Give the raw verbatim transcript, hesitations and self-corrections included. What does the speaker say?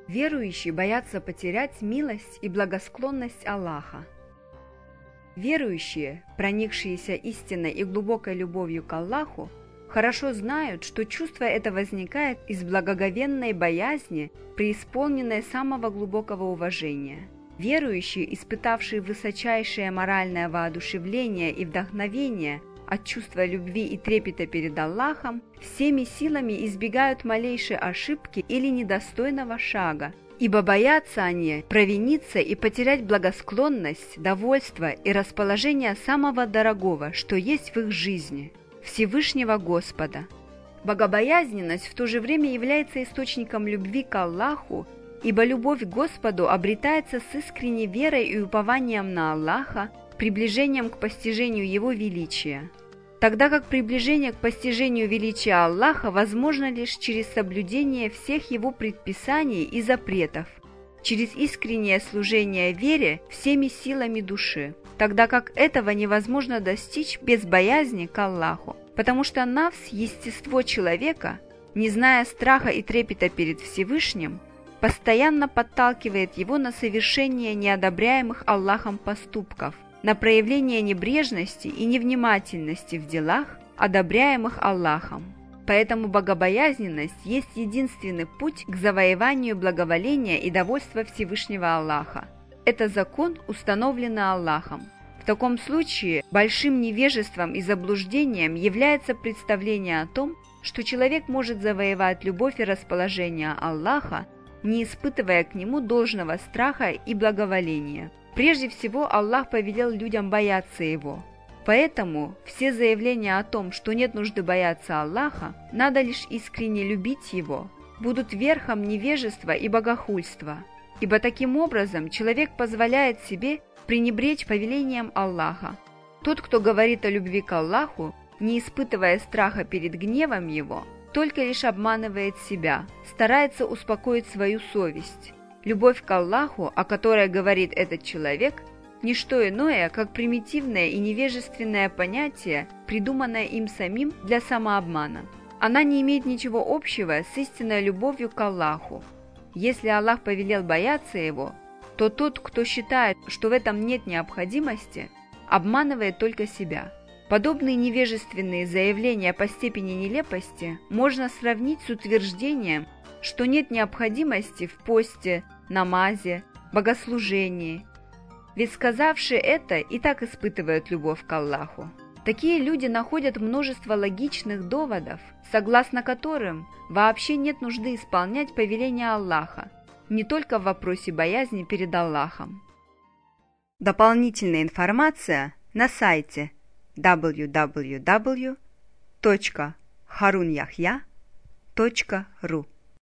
Верующие боятся потерять милость и благосклонность Аллаха. Верующие, проникшиеся истинной и глубокой любовью к Аллаху, хорошо знают, что чувство это возникает из благоговенной боязни, преисполненной самого глубокого уважения. Верующие, испытавшие высочайшее моральное воодушевление и вдохновение от чувства любви и трепета перед Аллахом, всеми силами избегают малейшей ошибки или недостойного шага, ибо боятся они провиниться и потерять благосклонность, довольство и расположение самого дорогого, что есть в их жизни – Всевышнего Господа. Богобоязненность в то же время является источником любви к Аллаху, ибо любовь к Господу обретается с искренней верой и упованием на Аллаха, приближением к постижению Его величия, тогда как приближение к постижению величия Аллаха возможно лишь через соблюдение всех Его предписаний и запретов, через искреннее служение вере всеми силами души, тогда как этого невозможно достичь без боязни к Аллаху, потому что нафс, естество человека, не зная страха и трепета перед Всевышним, постоянно подталкивает его на совершение неодобряемых Аллахом поступков, на проявление небрежности и невнимательности в делах, одобряемых Аллахом. Поэтому богобоязненность есть единственный путь к завоеванию благоволения и довольства Всевышнего Аллаха. Это закон, установленный Аллахом. В таком случае большим невежеством и заблуждением является представление о том, что человек может завоевать любовь и расположение Аллаха, не испытывая к нему должного страха и благоволения. Прежде всего, Аллах повелел людям бояться Его. Поэтому все заявления о том, что нет нужды бояться Аллаха, надо лишь искренне любить Его, будут верхом невежества и богохульства. Ибо таким образом человек позволяет себе пренебречь повелением Аллаха. Тот, кто говорит о любви к Аллаху, не испытывая страха перед гневом Его, только лишь обманывает себя, старается успокоить свою совесть. Любовь к Аллаху, о которой говорит этот человек, не что иное, как примитивное и невежественное понятие, придуманное им самим для самообмана. Она не имеет ничего общего с истинной любовью к Аллаху. Если Аллах повелел бояться Его, то тот, кто считает, что в этом нет необходимости, обманывает только себя. Подобные невежественные заявления по степени нелепости можно сравнить с утверждением, что нет необходимости в посте, намазе, богослужении. Ведь сказавшие это и так испытывают любовь к Аллаху. Такие люди находят множество логичных доводов, согласно которым вообще нет нужды исполнять повеления Аллаха, не только в вопросе боязни перед Аллахом. Дополнительная информация на сайте дабл ю дабл ю дабл ю точка харуньяхья точка ру.